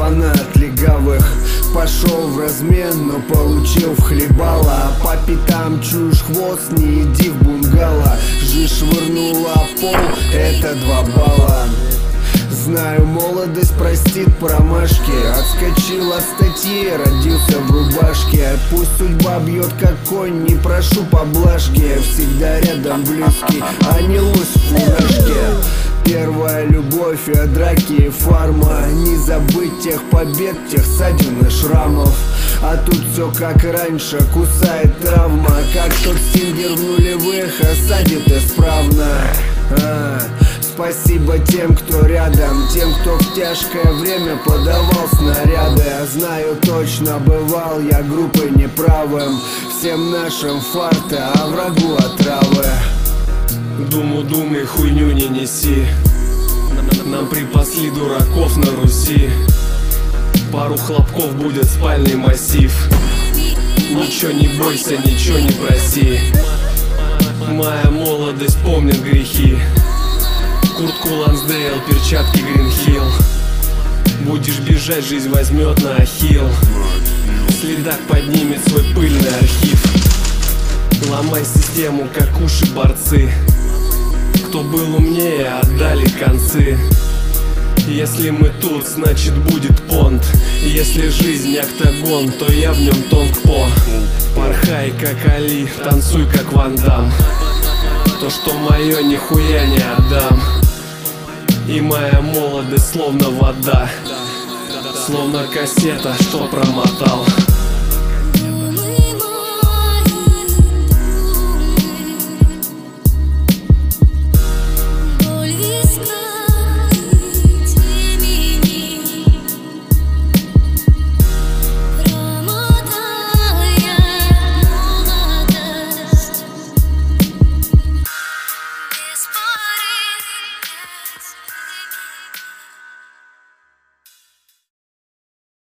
фанат легавых. Пошел в размен, но получил в хлебало. По пятам чуешь хвост, не иди в бунгало. Жизнь швырнула в пол, это 2 балла. Знаю, молодость простит промашки. Отскочил от статьи, родился в рубашке. Пусть судьба бьет как конь, не прошу поблажки. Всегда рядом близкий, а не лось в фуражке. Первая любовь и драки и фарма. Не забыть тех побед, тех ссадин и шрамов. А тут все как раньше, кусает травма. Как тот стингер в нулевых, осадит исправно. Спасибо тем, кто рядом, тем, кто в тяжкое время подавал снаряды. Знаю точно, бывал я группой неправым. Всем нашим фарты, а врагу отравы. Думай, хуйню не неси. Нам припасли дураков на Руси. Пару хлопков будет спальный массив. Ничего не бойся, ничего не проси. Моя молодость помнит грехи. Куртку Лансдейл, перчатки Гринхилл. Будешь бежать, жизнь возьмет на ахилл. Следак поднимет свой пыльный архив. Ломай систему, как уши борцы. Кто был умнее, отдали концы. Если мы тут, значит будет понт. Если жизнь октагон, то я в нем тонг-по. Порхай, как Али, танцуй, как Ван Дам. То, что мое, нихуя не отдам. И моя молодость словно вода, словно кассета, что промотал.